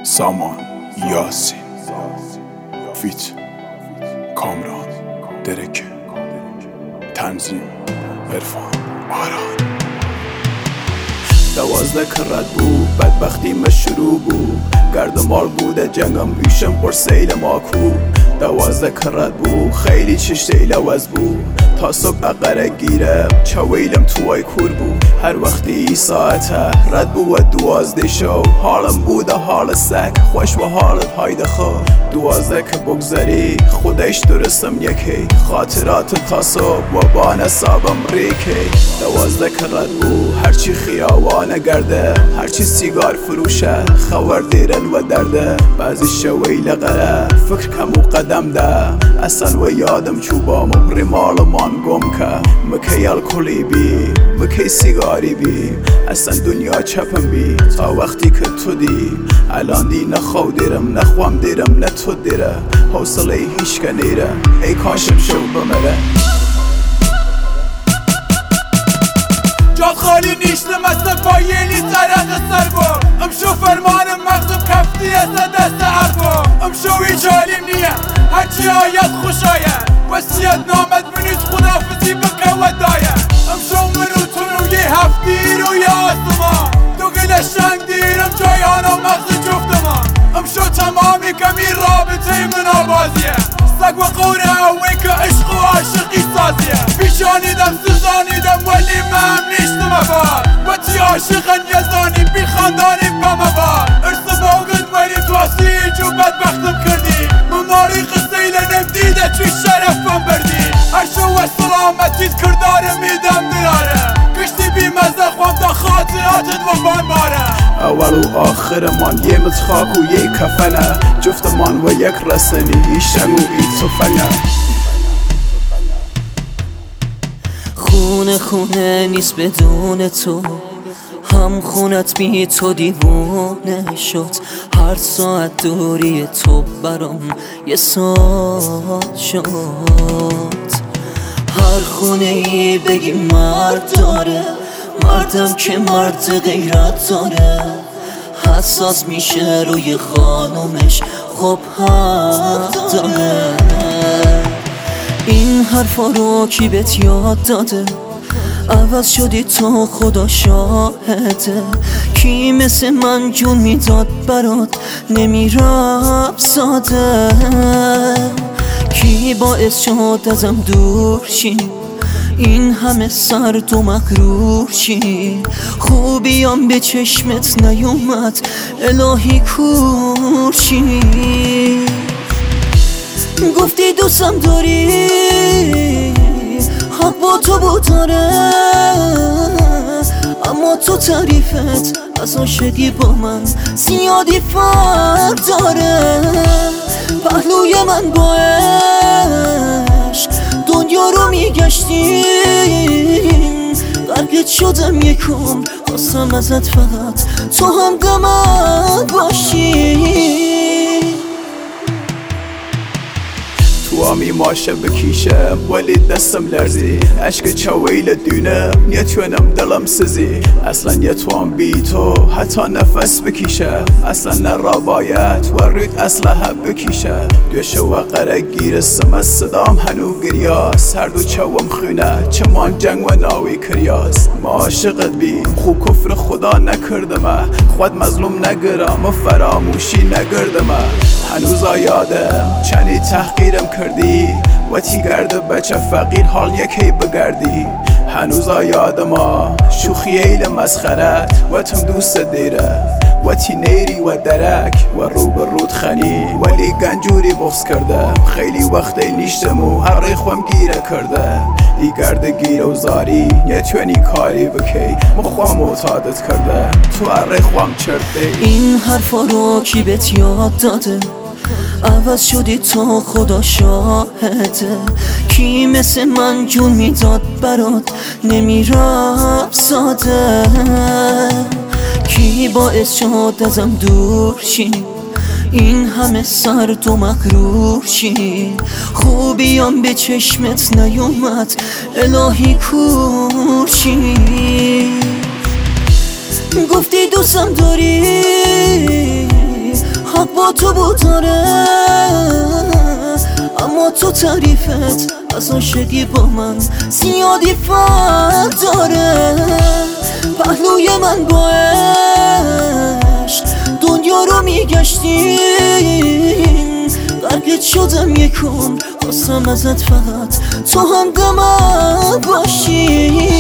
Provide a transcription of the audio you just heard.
سامان یاسین فیت کامران درک تنظیم عرفان آران 12 کرد بود بدبختیم شروع بود گرد مال بوده جنگم میشم پر سیل ماکو 12 کرد بود خیلی چشتیل عوض بود تا صبح اقره گیرم چویلم توی کور بود هر وقتی ساعته رد بود 12 شو حالم بوده حال سک خوش و حالت هایده خو 12 که بگذری خودش درستم یکی خاطرات تا صبح و با نصابم ریکی 12 که رد بود هرچی خیاوانه گرده هرچی سیگار فروشه خور دیرن و درده بعضی شویل قره فکر کم و قدم ده اصلا و یادم چوبام و ریمال من گم که مکی الکلی بی مکی سیگاری بی اصلا دنیا چپم بی تا وقتی که تو دی الان دی نخو دیرم نخوام دیرم نه تو دیره حوصله هیچ که نیره ای کاشم شو بمره جاد خالی نیشتم از پایلی طرق سر با امشو فرمانم مغزم کفتی از دست عربا امشو هیچ حالیم نیه هرچی آید خوش آید وسیعت نامد منیز خدافزی بکه و داید امشو منو تو یه هفتی روی آسمان دو گل شنگ دیرم جایانا مغز جفتمان امشو تمامی کمی رابطه من آبازیه سگ و قوره اوی که عشق و عاشقی سازیه بیشانیدم سزانیدم ولی من نیشتم اباد و تی عاشقن یزانی بی خاندانی بم اباد ارس باغن ولی تواسی جو بدبختم کردی مماری قصیل نمدیده چوی شرفم بردی عرشو و سلامتیت کردارم میدم دراره کشتی بی مزه خوام تا خاطراتت و بانباره اول و آخر من یه متخاک و یه کفنه جفت من و یک رسنی ایشن و ای توفنه خونه خونه نیست بدون تو هم خونت بی تو دیوونه شد هر ساعت دوری تو برام یه ساعت شد هر خونه ای بگی مرد داره مردم که مرد غیرت داره حساس میشه روی خانومش خب حق داره این حرفا رو کی بهت یاد داده عوض شدی تو خدا شاهده کی مثل من جون میداد برات نمیرفت ساده کی باعث شد ازم دور شی این همه سرد و مغرور چی خوبیام به چشمت نیومد الهی کور چی گفتی دوستم داری حق با تو بود داره اما تو تعریفت از عاشقی با من زیادی فرق داره پهلوی من با عشق دنیا رو میگشتیم غرقت شدم یکم خواستم ازت فقط تو هم غمم باشی تو همی ماشه بکیشم ولی دستم لرزی عشق چویل دونه نتونم دلم سزی اصلا یتوان بی تو حتی نفس بکیشه اصلا نرا باید و رید اسلحه بکیشه دوشه و قره گیرستم از صدام هنو گریاس هر دو چوم خونه چمان جنگ و ناوی کریاس ما عاشقت بیم خو کفر خدا نکردم خود مظلوم نگرم و فراموشی نگردم هنوز یادم چنی تحقیرم کردی و تی گرد بچه فقیر حال یکی بگردی هنوز یادم شوخی ایل مسخرت و تم دوست دیره و تی نیری و درک و رو به رود خنی ولی گنجوری بغض کرده خیلی وقت نیشتم و هر خوام گیره کرده ای گرد گیره و زاری نتونی کاری بکی مخوام معتادت کرده تو هر خوام چرده این حرفا رو کی بهت یاد داده عوض شدی تو خدا شاهده کی مثل من جون میداد برات نمیرفت ساده کی باعث شد ازم دور شی این همه سرد و مغرور چی خوبیام به چشمت نیومد الهی کور چی گفتی دوستم داری یاد با تو بود داره، اما تو تعریفت از عاشقی با من زیادی فرق داره. پهلوی من با عشق دنیا رو میگشتیم، غرقت شدم یک عمر، خواستم ازت فقط تو همدمم باشی.